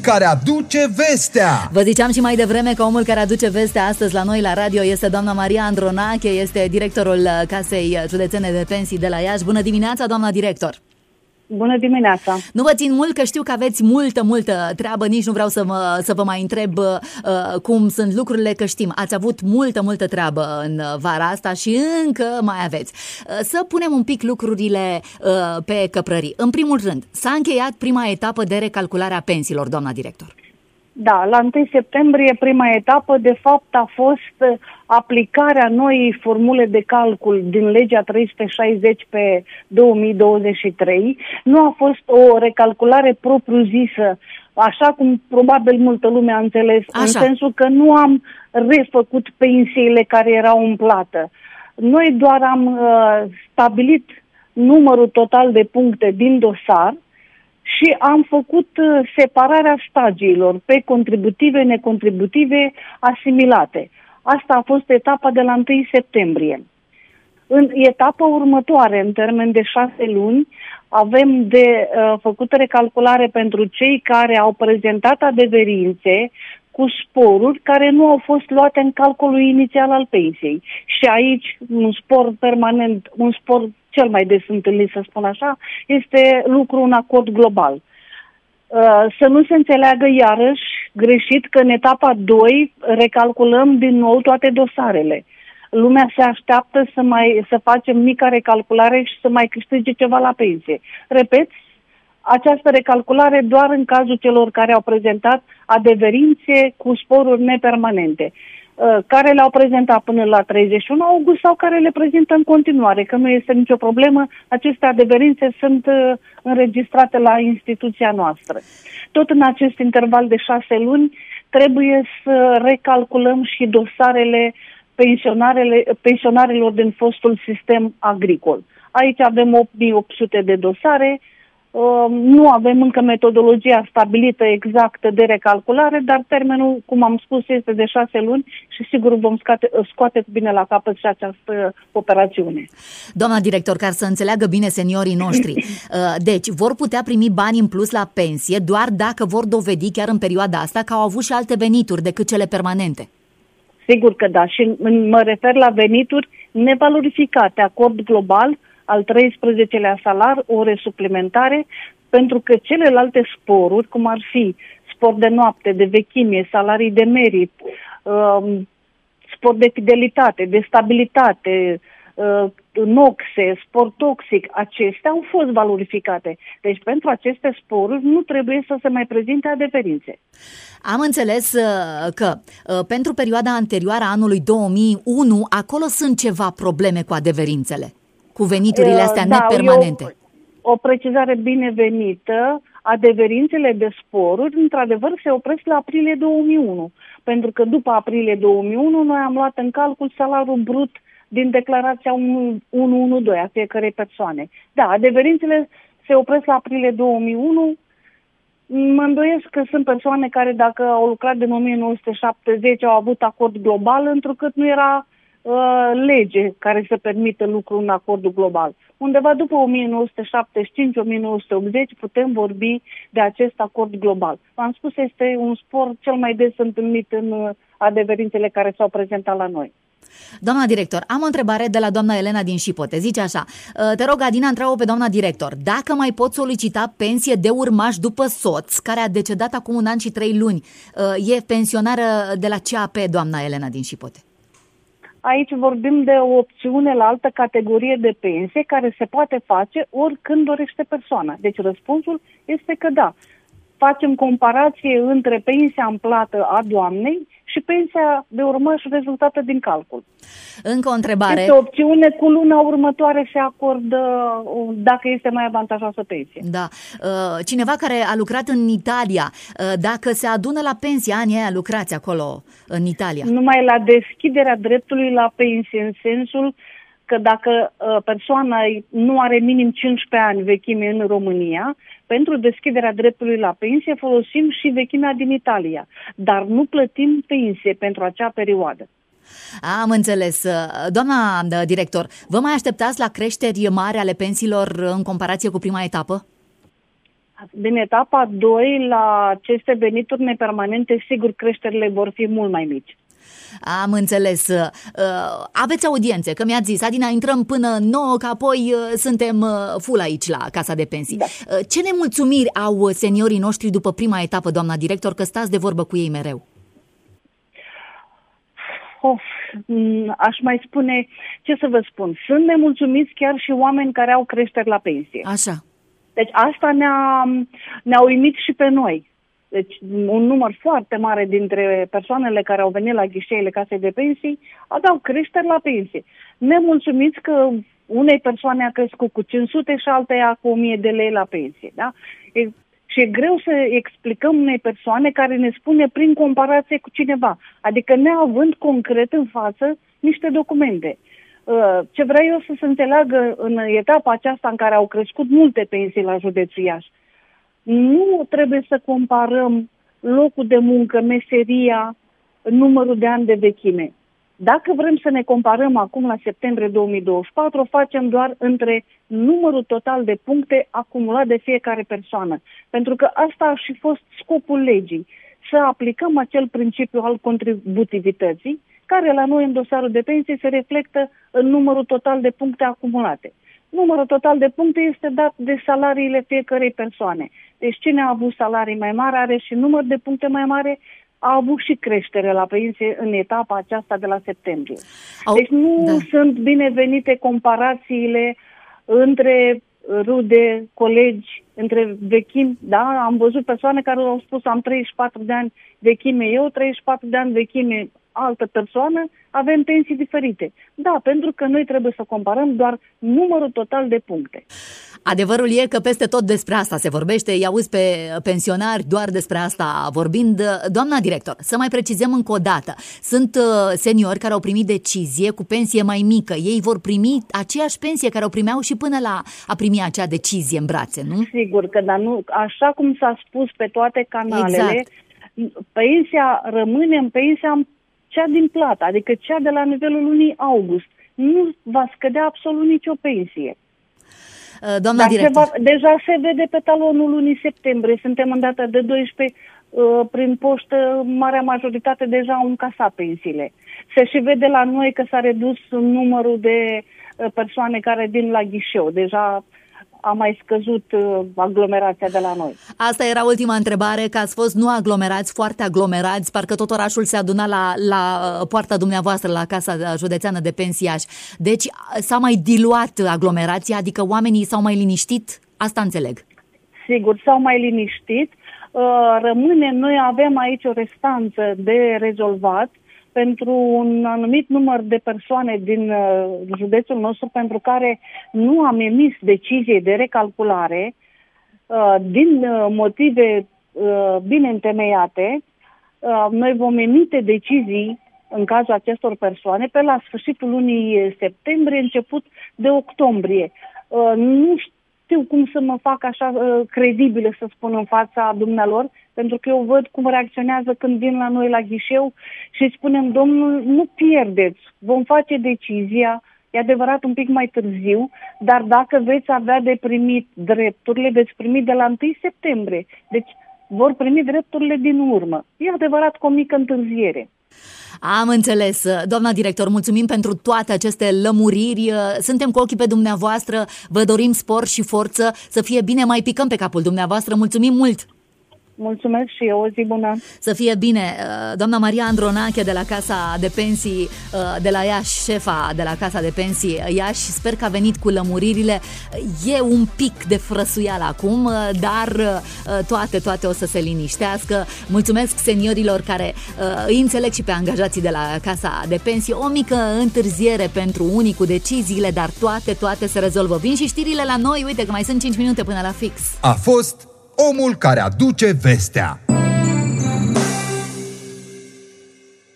care aduce vestea. Vă ziceam și mai devreme că omul care aduce vestea astăzi la noi la radio este doamna Maria Andronache, este directorul Casei Județene de Pensii de la Iași. Bună dimineața, doamna director! Bună dimineața! Nu vă țin mult, că știu că aveți multă treabă, nici nu vreau să vă mai întreb cum sunt lucrurile, că știm, ați avut multă treabă în vara asta și încă mai aveți. Să punem un pic lucrurile pe căprării. În primul rând, s-a încheiat prima etapă de recalculare a pensiilor, doamna director. Da, la 1 septembrie prima etapă, de fapt, a fost aplicarea noii formule de calcul din legea 360 pe 2023. Nu a fost o recalculare propriu-zisă, așa cum probabil multă lume a înțeles, în sensul că nu am refăcut pensiile care erau în plată. Noi doar am stabilit numărul total de puncte din dosar și am făcut separarea stagiilor pe contributive, necontributive, asimilate. Asta a fost etapa de la 1 septembrie. În etapa următoare, în termen de 6 luni, avem de făcut recalculare pentru cei care au prezentat adeverințe cu sporuri care nu au fost luate în calculul inițial al pensiei. Și aici un spor permanent, un spor cel mai des întâlnit, să spun așa, este lucru în acord global. Să nu se înțeleagă iarăși greșit că în etapa 2 recalculăm din nou toate dosarele. Lumea se așteaptă să facem mica recalculare și să mai câștige ceva la pensie. Repet, această recalculare doar în cazul celor care au prezentat adeverințe cu sporuri nepermanente, care le-au prezentat până la 31 august sau care le prezintă în continuare, că nu este nicio problemă, aceste adeverințe sunt înregistrate la instituția noastră. Tot în acest interval de 6 luni trebuie să recalculăm și dosarele pensionarilor din fostul sistem agricol. Aici avem 8800 de dosare. Nu avem încă metodologia stabilită exactă de recalculare, dar termenul, cum am spus, este de 6 luni și sigur vom scoate bine la capăt și această operațiune. Doamna director, ca să înțeleagă bine seniorii noștri, deci vor putea primi bani în plus la pensie doar dacă vor dovedi chiar în perioada asta că au avut și alte venituri decât cele permanente. Sigur că da, și mă refer la venituri nevalorificate, acord global, al 13-lea salar, ore suplimentare, pentru că celelalte sporuri, cum ar fi spor de noapte, de vechimie, salarii de merit, spor de fidelitate, de stabilitate, noxe, spor toxic, acestea au fost valorificate. Deci pentru aceste sporuri nu trebuie să se mai prezinte adeverințe. Am înțeles că pentru perioada anterioară a anului 2001, acolo sunt ceva probleme cu adeverințele, cu veniturile astea nepermanente. O precizare binevenită. Adeverințele de sporuri, într-adevăr, se opresc la aprilie 2001, pentru că după aprilie 2001 noi am luat în calcul salariul brut din declarația 112 a fiecărei persoane. Da, adeverințele se opresc la aprilie 2001. Mă îndoiesc că sunt persoane care, dacă au lucrat din 1970, au avut acord global, întrucât nu era lege care să permită lucru în acordul global. Undeva după 1975-1980 putem vorbi de acest acord global. V-am spus, este un spor cel mai des întâlnit în adeverințele care s-au prezentat la noi. Doamna director, am o întrebare de la doamna Elena din Șipote. Zice așa: te rog, Adina, întreabă pe doamna director dacă mai pot solicita pensie de urmaș după soț care a decedat acum 1 an și 3 luni. E pensionară de la CAP, doamna Elena din Șipote. Aici vorbim de o opțiune la altă categorie de pensie care se poate face oricând dorește persoana. Deci răspunsul este că da. Facem comparație între pensia în plată a doamnei și pensia de urmaș rezultată din calcul. Încă o întrebare. Este o opțiune, cu luna următoare se acordă dacă este mai avantajoasă pensie. Da. Cineva care a lucrat în Italia, dacă se adună la pensie, anii aia lucrați acolo în Italia? Numai la deschiderea dreptului la pensie, în sensul că dacă persoana nu are minim 15 ani vechime în România, pentru deschiderea dreptului la pensie folosim și vechimea din Italia, dar nu plătim pensie pentru acea perioadă. Am înțeles. Doamna director, vă mai așteptați la creșteri mari ale pensiilor în comparație cu prima etapă? Din etapa 2, la aceste venituri nepermanente, sigur, creșterile vor fi mult mai mici. Am înțeles. Aveți audiențe, că mi-ați zis, Adina, intrăm până 9, că apoi suntem full aici la Casa de Pensii. Da. Ce nemulțumiri au seniorii noștri după prima etapă, doamna director, că stați de vorbă cu ei mereu? Aș mai spune, ce să vă spun, sunt nemulțumiți chiar și oameni care au creșteri la pensie. Așa. Deci asta ne-a uimit și pe noi. Deci un număr foarte mare dintre persoanele care au venit la ghișeile Casei de Pensii aveau creșteri la pensie. Nemulțumiți că unei persoane a crescut cu 500 și alteia cu 1000 de lei la pensie. Da? Și e greu să explicăm unei persoane care ne spune prin comparație cu cineva, adică neavând concret în față niște documente. Ce vreau eu să se înțeleagă în etapa aceasta în care au crescut multe pensii la județul Iași, nu trebuie să comparăm locul de muncă, meseria, numărul de ani de vechime. Dacă vrem să ne comparăm acum la septembrie 2024, o facem doar între numărul total de puncte acumulat de fiecare persoană. Pentru că asta a și fost scopul legii, să aplicăm acel principiu al contributivității, care la noi în dosarul de pensie se reflectă în numărul total de puncte acumulate. Numărul total de puncte este dat de salariile fiecărei persoane. Deci cine a avut salarii mai mari are și număr de puncte mai mare, a avut și creștere la pensie în etapa aceasta de la septembrie. Deci nu sunt binevenite comparațiile între rude, colegi, între vechimi. Da? Am văzut persoane care au spus am 34 de ani vechime eu, 34 de ani vechime altă persoană, avem pensii diferite. Da, pentru că noi trebuie să comparăm doar numărul total de puncte. Adevărul e că peste tot despre asta se vorbește, îi auzi pe pensionari doar despre asta vorbind. Doamna director, să mai precizăm încă o dată, sunt seniori care au primit decizie cu pensie mai mică, ei vor primi aceeași pensie care o primeau și până la a primi acea decizie în brațe, nu? Sigur că, dar nu, așa cum s-a spus pe toate canalele, exact. Pensia rămâne în pensia cea din plată, adică cea de la nivelul lunii august. Nu va scădea absolut nicio pensie. Doamna director. Deja se vede pe talonul lunii septembrie. Suntem în data de 12, prin poștă, marea majoritate deja au încasat pensiile. Se și vede la noi că s-a redus numărul de persoane care vin la ghișeu. Deja a mai scăzut aglomerația de la noi. Asta era ultima întrebare, că ați fost nu aglomerați, foarte aglomerați, parcă tot orașul se aduna la poarta dumneavoastră, la Casa Județeană de Pensii Iași. Deci s-a mai diluat aglomerația, adică oamenii s-au mai liniștit? Asta înțeleg. Sigur, s-au mai liniștit. Rămâne, noi avem aici o restanță de rezolvat pentru un anumit număr de persoane din județul nostru pentru care nu am emis decizie de recalculare din motive bine întemeiate. Noi vom emite decizii în cazul acestor persoane pe la sfârșitul lunii septembrie, început de octombrie. Nu știu cum să mă fac așa credibilă, să spun, în fața dumnealor, pentru că eu văd cum reacționează când vin la noi la ghișeu și spunem, domnul, nu pierdeți, vom face decizia, e adevărat un pic mai târziu, dar dacă veți avea de primit drepturile, veți primi de la 1 septembrie. Deci vor primi drepturile din urmă. E adevărat cu o mică întârziere. Am înțeles. Doamna director, mulțumim pentru toate aceste lămuriri. Suntem cu ochii pe dumneavoastră. Vă dorim spor și forță, să fie bine, mai picăm pe capul dumneavoastră. Mulțumim mult! Mulțumesc și eu, o zi bună! Să fie bine! Doamna Maria Andronache de la Casa de Pensii de la Iași, șefa de la Casa de Pensii Iași, sper că a venit cu lămuririle. E un pic de frăsuială acum, dar toate o să se liniștească. Mulțumesc seniorilor care îi înțeleg și pe angajații de la Casa de Pensii. O mică întârziere pentru unii cu deciziile, dar toate se rezolvă. Vin și știrile la noi, uite că mai sunt 5 minute până la fix. A fost Omul care aduce vestea.